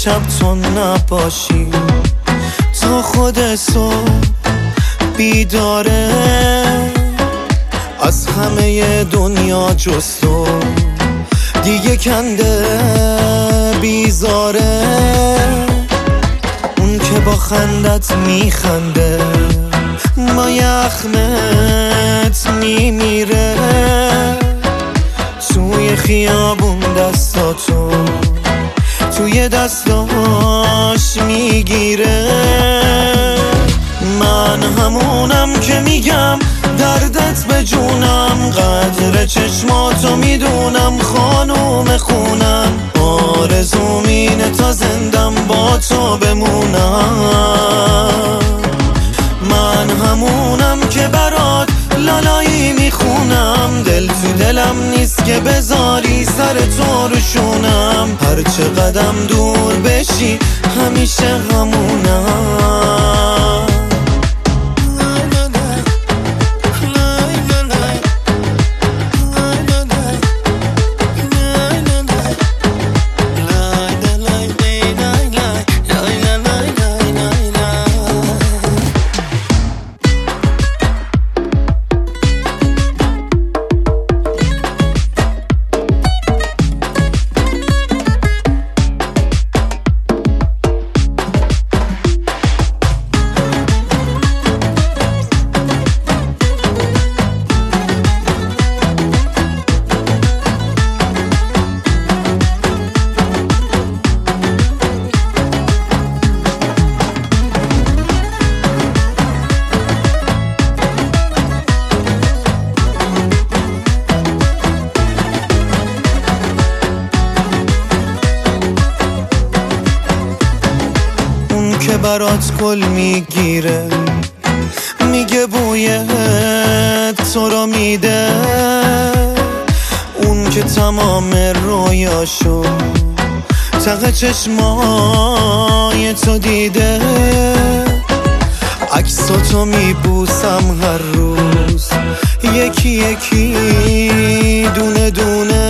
شب تو نباشی، تا خود صبح بیداره، از همه دنیا جز تو دیگه کنده بیزاره. اون که با خندت میخنده با یخمت میمیره، توی خیابون دستاتو توی دستاش میگیره. من همونم که میگم دردت به جونم، قدر چشماتو میدونم خانوم خونم، آرزوم اینه تا زندم با تو بمونم. من همونم که برات لالایی میخونم، دل تو دلم نیست که بذاری سر تو رو شونم، هر چه قدم دور بشی همیشه همونم. که برات کل میگیره، میگه بوی تو رو میده، اون که تمام رویاشو ته چشمای تو دیده، عکساتو میبوسم هر روز یکی یکی دونه دونه،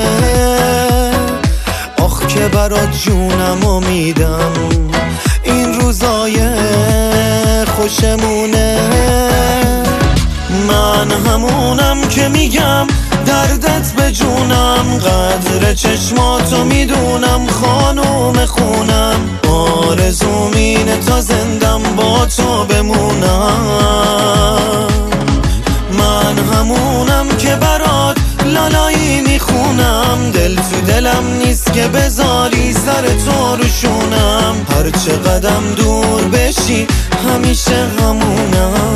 آخ که برات جونمو میدم این روزای خوشمونه. من همونم که میگم دردت به جونم، قدر چشماتو میدونم خانوم خونم، آرزوم اینه تا زندم با تو بمونم. من همونم که برات لالایی میخونم، دل تو دلم نیست که بذاری سر تو رو شونم، هر چه قدم دور بشی همیشه همونم.